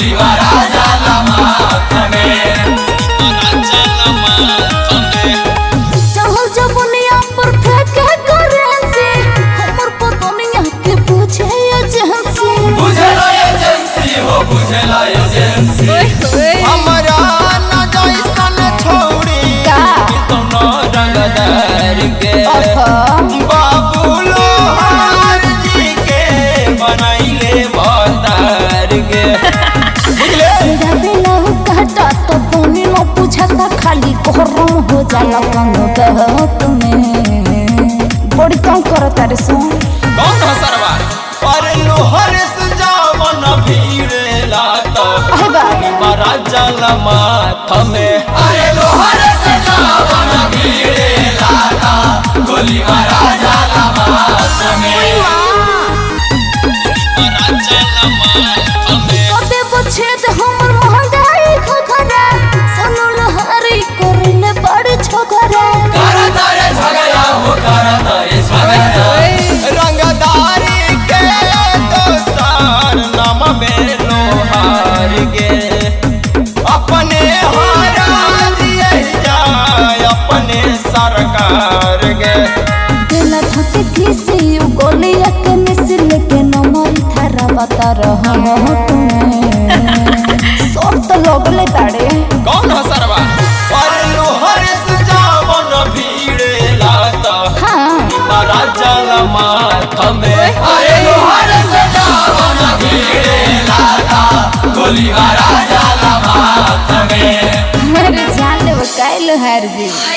गोली मारा जाला माथ में। चहल जबनिया पर फेंके करेंसी हमर पतनिया के पूछे एजेंसी बुझला एजेंसी हो बुझला एजेंसी हमरा न जैसन छोड़ी तो न रंगदार के बाबू लोहार जी के बनाइले भतार के बुझले बेला कहता तो तूने न पूछता खाली कोहरम हो जाला कौनो कहत में बड़ी कम करता रे सो कौन हो सरवा पर लोहर से जावन भीड़े लाता मारा जाला माथ में। अरे लोहर से जावन भीड़े लाता गोली मारा जाला माथ में। मारा जाला माथ में। कते बछेद हमर महंगाई खखरा सनु लहरी करले बड़ छोकरा करता रे झगड़ा हो करता रे झगड़ा रंगदारी के दोसार नाम में लोहार गे अपने हारा दिए जाए अपने सरकार गे दिला थके किसी गोलिया के मिसल के नमरी थारा बता रहा तुम्हें सोर तो लोगले ताड़े कौन हो सरवा पर लोहर से जावन भीड़े लाता मारा जाला माथ में। अरे लोहर से जावन भीड़े लाता गोली मारा जाला माथ में। अरे जान ले वो काइल हार जी